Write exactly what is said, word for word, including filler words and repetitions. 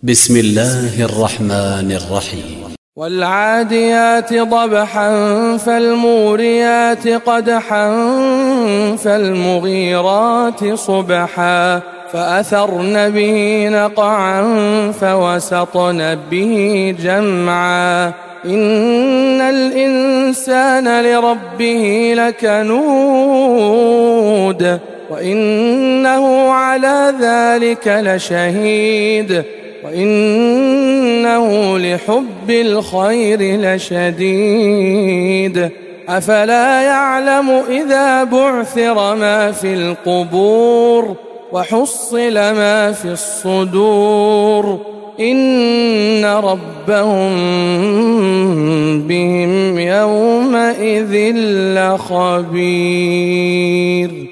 بسم الله الرحمن الرحيم. والعاديات ضبحا فالموريات قدحا فالمغيرات صبحا فأثرن به نقعا فوسطن به جمعا إن الإنسان لربه لكنود وإنه على ذلك لشهيد وإنه لحب الخير لشديد أفلا يعلم إذا بعثر ما في القبور وحصل ما في الصدور إن ربهم بهم يومئذ لخبير.